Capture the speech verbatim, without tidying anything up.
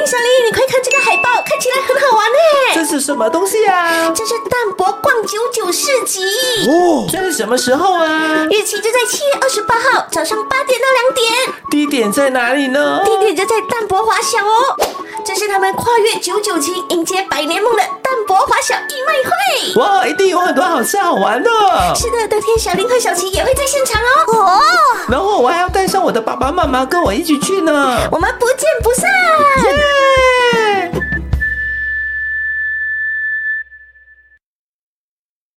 小林，你快看这个海报，看起来很好玩耶！ 这是什么东西啊？ 这是淡泊逛九九市集哦，这是什么时候啊？ 日期就在七月二十八号早上八点到两点。 地点在哪里呢？ 地点就在淡泊华小哦。这是他们跨越九九七，迎接百年梦的淡泊华小义卖会。 哇，一定有很多好吃好玩的。 是的，当天小林和小琪也会在现场哦。哦， 然后我还要带上我的爸爸妈妈跟我一起去呢。 我们不见不散。 耶！